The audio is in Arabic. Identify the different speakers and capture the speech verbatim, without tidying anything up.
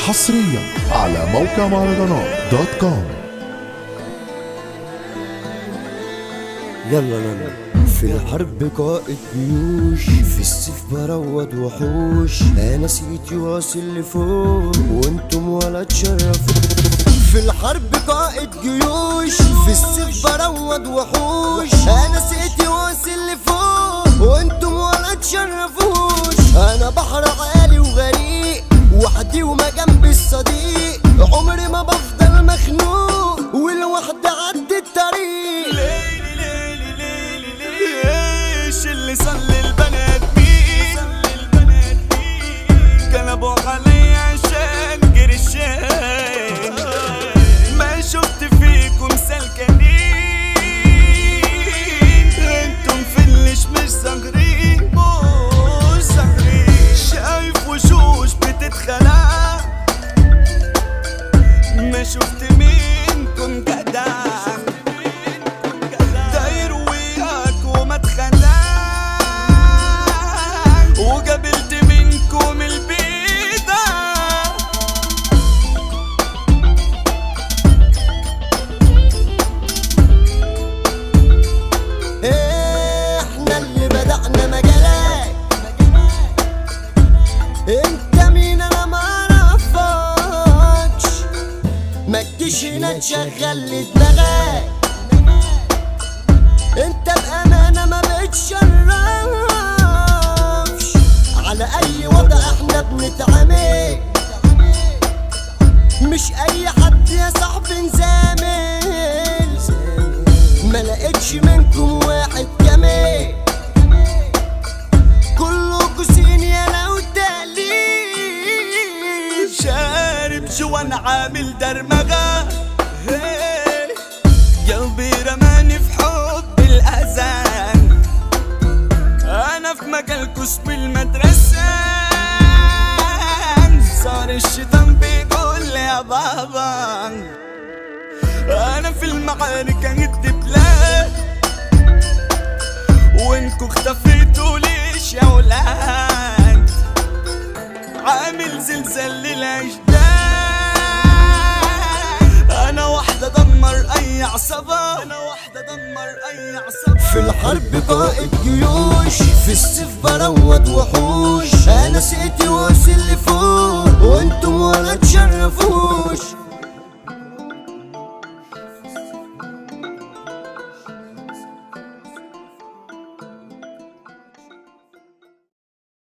Speaker 1: حصريا على موقع مهرجانات دوت كوم.
Speaker 2: يلا نمر في الحرب قائد جيوش، في السيف بروض وحوش، انا سيتي واصل لفوق وانتم ولا تشرفوا. في الحرب قائد جيوش، في السيف بروض وحوش، انا سيتي واصل لفوق وانتم ولا تشرفوش. انا بحر عالي وغريق وحدي وما جنبي الصديق، عمري ما بفضل مخنوق والوحدة عدي الطريق.
Speaker 3: ايش اللي صلي البنات مين قلبوا علي عشان قرشين، ما شفت فيكم سلكانين، انتم فلش مش صغرين مش صغرين. شايف وشوش بتتخلع، ما شفت منكم جدع، داير وياك وما اتخدع، وقابلت منكم البيضة.
Speaker 2: احنا اللي بدأنا مجالك، انت مين انا معرفكش، ما تجيش هنا تشغل لي دماغك، انت بأمانة ما بتشرفش. على اي وضع احنا بنتعامل، مش اي حد يا صاحبي نزامل، ما لقيتش منكم واحد كامل، كله صيني انا وتقليد.
Speaker 3: شارب جوان عامل درمغة، قلبي رماني في حب الأذان، أنا في مجال قسم المدرسة، صار الشيطان بيقول لي يا بابا، أنا في المعارك هد بلاد، وانكو اختفيتوا ليش يا ولاد، عامل زلزال للأجداد، أنا واحدة دمر أي عصابة، أنا واحدة دمر أي عصابة.
Speaker 2: في الحرب قائد جيوش، في السيف بروض وحوش، أنا سيتي واصل لفوق